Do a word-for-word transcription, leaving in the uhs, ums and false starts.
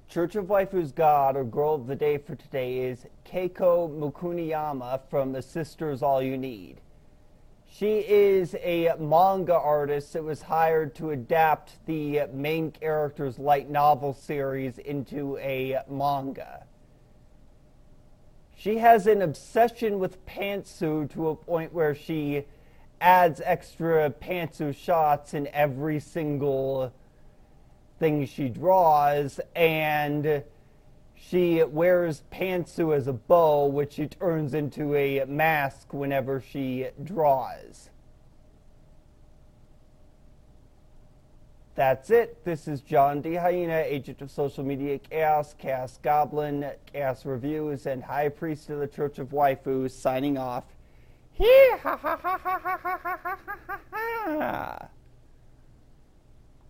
Church of Waifu's God, or girl of the day for today, is Keiko Mukuniyama from The Sisters All You Need. She is a manga artist that was hired to adapt the main character's light novel series into a manga. She has an obsession with pantsu to a point where she adds extra pantsu shots in every single thing she draws, and she wears pantsu as a bow, which she turns into a mask whenever she draws. That's it. This is John D. Hyena, agent of social media chaos, Chaos Goblin, Chaos Reviews, and High Priest of the Church of Waifu, signing off. Hee ha ha ha ha ha ha ha ha ha.